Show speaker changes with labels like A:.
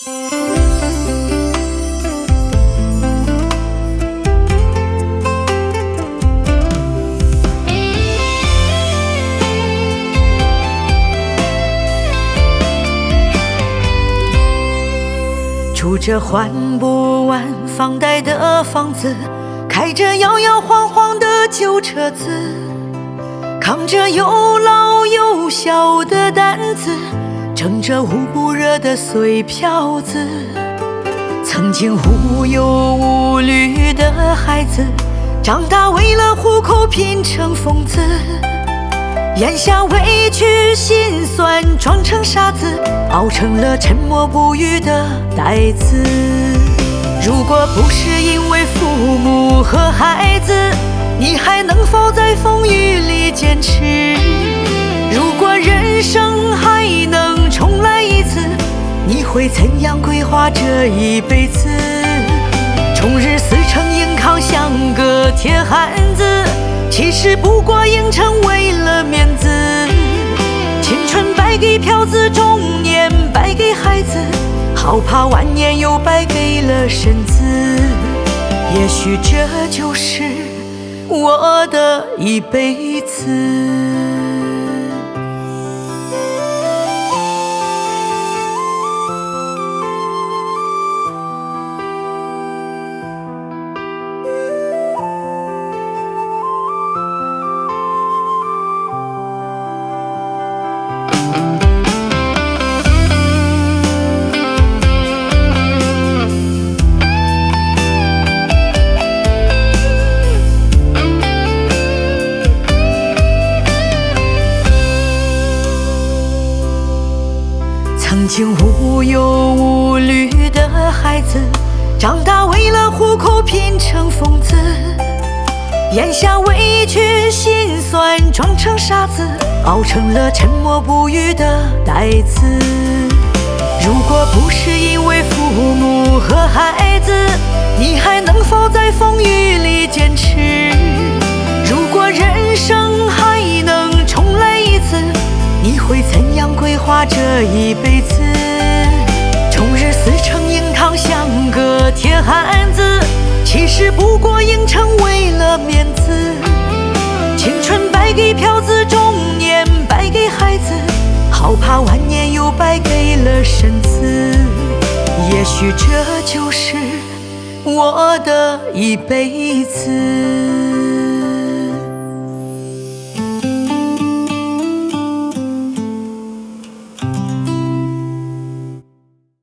A: 住着还不完房贷的房子，开着摇摇晃晃的旧车子，扛着又老又小的担子，撑着捂不热的碎票子。曾经无忧无虑的孩子，长大为了糊口拼成疯子，咽下委屈心酸装成沙子，熬成了沉默不语的呆子。如果不是因为父母和孩子，你还能否在风雨里坚持？如果人生还能重来一次，你会怎样规划这一辈子？终日死撑硬扛像个铁汉子，其实不过硬撑为了面子。青春败给票子，中年败给孩子，好怕晚年又败给了身子。也许这就是我的一辈子。曾经无忧无虑的孩子，长大为了糊口拼成疯子，咽下委屈心酸装成沙子，熬成了沉默不语的呆子。如果不是因为父母和孩子，你还能否在风雨里坚持？如果人生还能重来一次，你会怎样规划这一辈子？终日死撑硬扛像个铁汉子，其实不过硬撑为了面子。青春败给票子，中年败给孩子，好怕晚年又败给了身子。也许这就是我的一辈子。